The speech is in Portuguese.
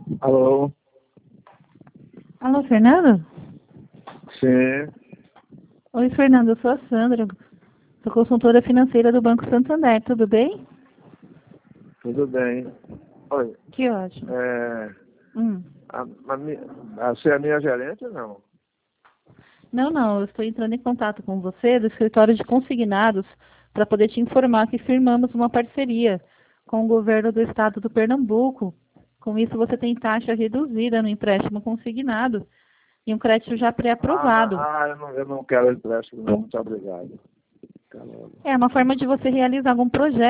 Alô? Alô, Fernando? Sim, Oi, Fernando, eu sou a Sandra, sou consultora financeira do Banco Santander, tudo bem? tudo bem. Oi, Que ótimo. Hum. você é a minha gerente ou não? Não, eu estou entrando em contato com você do escritório de consignados para poder te informar que firmamos uma parceria com o governo do estado do Pernambuco. Com isso, você tem taxa reduzida no empréstimo consignado e um crédito já pré-aprovado. Eu não quero empréstimo, não. Muito obrigado. Caramba. É uma forma de você realizar algum projeto.